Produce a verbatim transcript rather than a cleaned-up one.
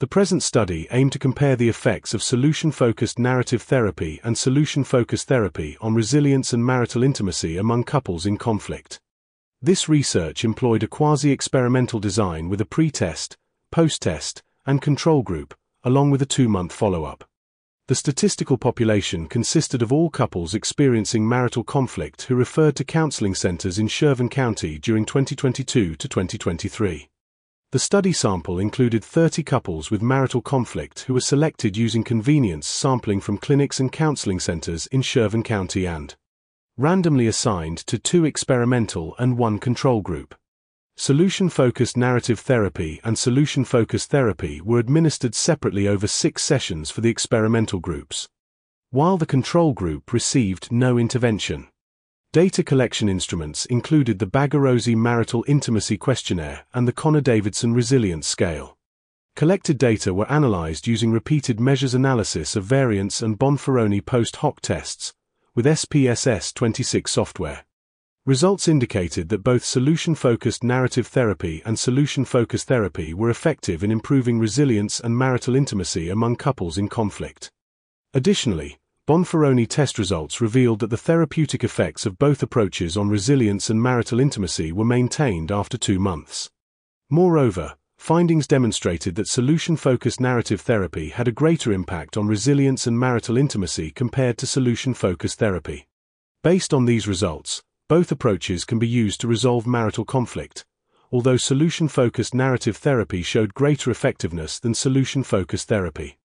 The present study aimed to compare the effects of solution-focused narrative therapy and solution-focused therapy on resilience and marital intimacy among couples in conflict. This research employed a quasi-experimental design with a pre-test, post-test, and control group, along with a two-month follow-up. The statistical population consisted of all couples experiencing marital conflict who referred to counseling centers in Sherburne County during twenty twenty-two to twenty twenty-three. The study sample included thirty couples with marital conflict who were selected using convenience sampling from clinics and counseling centers in Sherburne County and randomly assigned to two experimental and one control group. Solution-focused narrative therapy and solution-focused therapy were administered separately over six sessions for the experimental groups, while the control group received no intervention. Data collection instruments included the Bagarozzi Marital Intimacy Questionnaire and the Connor-Davidson Resilience Scale. Collected data were analyzed using repeated measures analysis of variance and Bonferroni post-hoc tests with S P S S twenty-six software. Results indicated that both solution-focused narrative therapy and solution-focused therapy were effective in improving resilience and marital intimacy among couples in conflict. Additionally, Bonferroni test results revealed that the therapeutic effects of both approaches on resilience and marital intimacy were maintained after two months. Moreover, findings demonstrated that solution-focused narrative therapy had a greater impact on resilience and marital intimacy compared to solution-focused therapy. Based on these results, both approaches can be used to resolve marital conflict, although solution-focused narrative therapy showed greater effectiveness than solution-focused therapy.